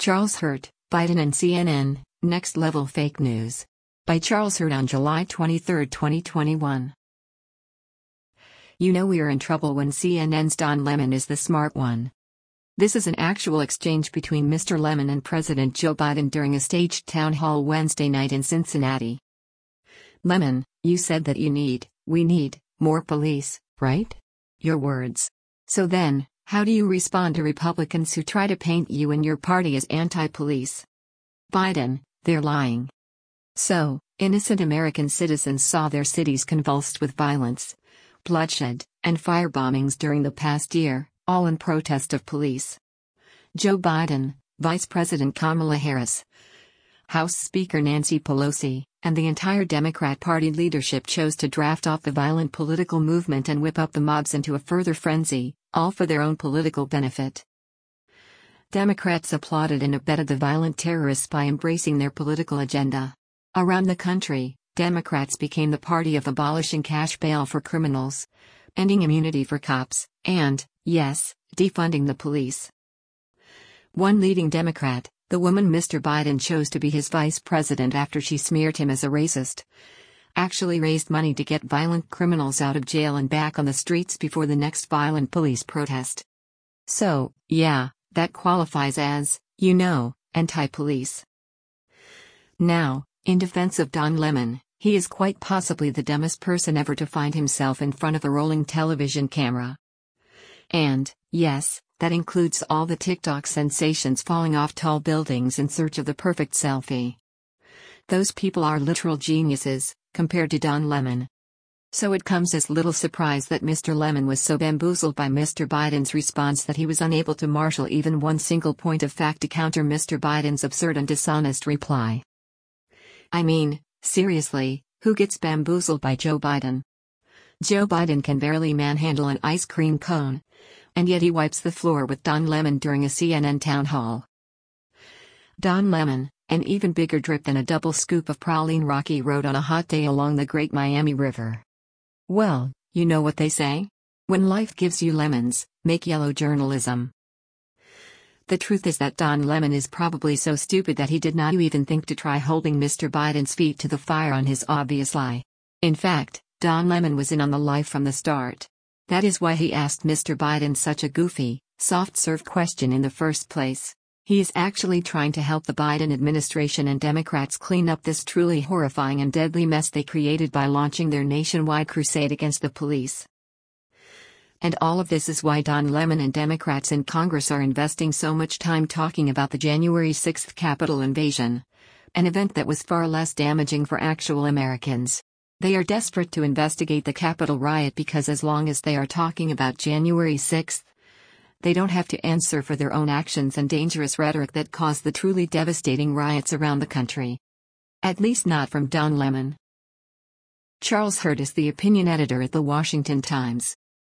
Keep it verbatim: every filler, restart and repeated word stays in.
Charles Hurt, Biden and C N N, Next Level Fake News. By Charles Hurt on July twenty-third, twenty twenty-one. You know we are in trouble when C N N's Don Lemon is the smart one. This is an actual exchange between Mister Lemon and President Joe Biden during a staged town hall Wednesday night in Cincinnati. Lemon, you said that you need, we need, more police, right? Your words. So then, how do you respond to Republicans who try to paint you and your party as anti-police? Biden, they're lying. So, innocent American citizens saw their cities convulsed with violence, bloodshed, and firebombings during the past year, all in protest of police. Joe Biden, Vice President Kamala Harris, House Speaker Nancy Pelosi, and the entire Democrat Party leadership chose to draft off the violent political movement and whip up the mobs into a further frenzy, all for their own political benefit. Democrats applauded and abetted the violent terrorists by embracing their political agenda. Around the country, Democrats became the party of abolishing cash bail for criminals, ending immunity for cops, and, yes, defunding the police. One leading Democrat, the woman Mister Biden chose to be his vice president after she smeared him as a racist, actually raised money to get violent criminals out of jail and back on the streets before the next violent police protest. So, yeah, that qualifies as, you know, anti-police. Now, in defense of Don Lemon, he is quite possibly the dumbest person ever to find himself in front of a rolling television camera. And, yes, that includes all the TikTok sensations falling off tall buildings in search of the perfect selfie. Those people are literal geniuses, compared to Don Lemon. So it comes as little surprise that Mister Lemon was so bamboozled by Mister Biden's response that he was unable to marshal even one single point of fact to counter Mister Biden's absurd and dishonest reply. I mean, seriously, who gets bamboozled by Joe Biden? Joe Biden can barely manhandle an ice cream cone, and yet he wipes the floor with Don Lemon during a C N N town hall. Don Lemon, an even bigger drip than a double scoop of praline Rocky Road on a hot day along the Great Miami River. Well, you know what they say? When life gives you lemons, make yellow journalism. The truth is that Don Lemon is probably so stupid that he did not even think to try holding Mister Biden's feet to the fire on his obvious lie. In fact, Don Lemon was in on the lie from the start. That is why he asked Mister Biden such a goofy, soft-serve question in the first place. He is actually trying to help the Biden administration and Democrats clean up this truly horrifying and deadly mess they created by launching their nationwide crusade against the police. And all of this is why Don Lemon and Democrats in Congress are investing so much time talking about the January sixth Capitol invasion, an event that was far less damaging for actual Americans. They are desperate to investigate the Capitol riot because as long as they are talking about January sixth, they don't have to answer for their own actions and dangerous rhetoric that caused the truly devastating riots around the country. At least not from Don Lemon. Charles Hurt is the opinion editor at The Washington Times.